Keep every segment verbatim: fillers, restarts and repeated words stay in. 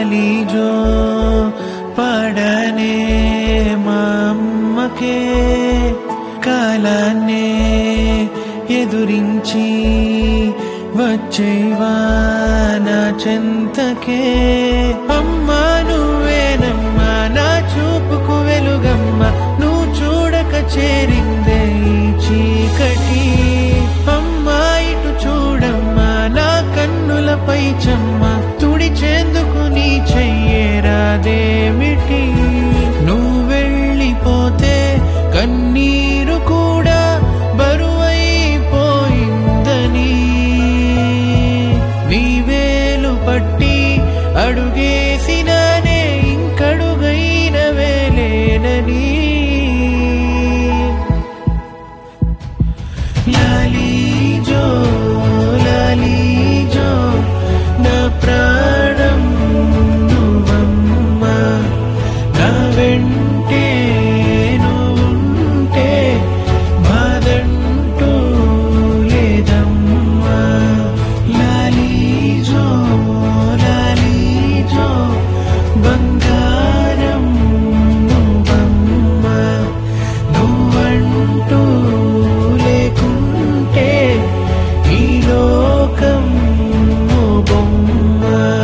లాలి జో పడనే మా అమ్మకే కాలాన్నే ఎదురించి వచ్చేవా నా చెంతకే. అమ్మా నువ్వేనమ్మా నా చూపుకు వెలుగమ్మా, నువ్వు చూడక చేరిందే ఈ చీకటి. అమ్మా ఇటు చూడమ్మా నా కన్నులపై చెమ్మ, తుడిచేందుకు నీ చెయ్యేరాదేమిటి. నువ్వు వెళ్ళిపోతే కన్నీరు కూడా బరువైపోయిందని, నీ వేలు పట్టి అడుగేసినానే ఇంకడుగైన వేలేనని. లాలి జో లాలి జో నా ప్రాణం నువ్వమ్మా, నా వెంటే నువ్వుంటే బాధంటూ లేదమ్మా. లాలి జో లాలి జో బంగారం నువ్వమ్మా, నువ్వంటూ లేకుంటే ఈ లోకం ఓ బొమ్మ.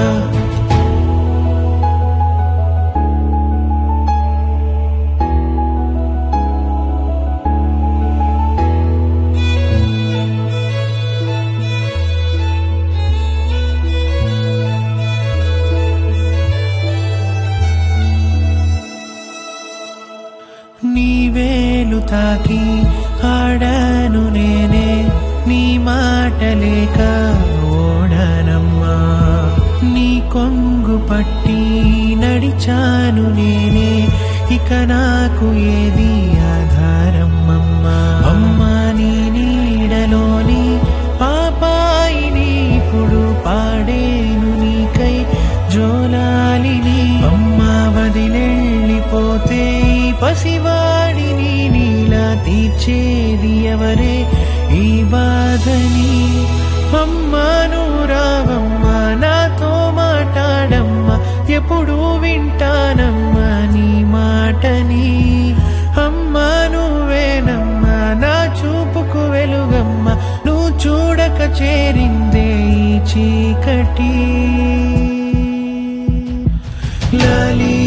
నీ వేలు తాకి ఆడాను నేనే, నీ మాట లేక ఓడానమ్మా. నీ కొంగు పట్టి నడిచాను నేనే, ఇక నాకు ఏది ఆధారమ్మా. అమ్మా నీ నీడలోని పాపాయిని ఇప్పుడు పాడేను నీకై జోలాలిని. అమ్మా వదిలెళ్ళిపోతే పసివాడిని నీలా తీర్చేది ఎవరే ఈ బాధని. అమ్మా నువ్వు రావమ్మా నాతో మాట్లాడమ్మా, ఎప్పుడు వింటానమ్మా నీ మాటని. అమ్మా నువ్వేనమ్మా నా చూపుకు వెలుగమ్మా, నువ్వు చూడక చేరిందే ఈ చీకటి. లాలి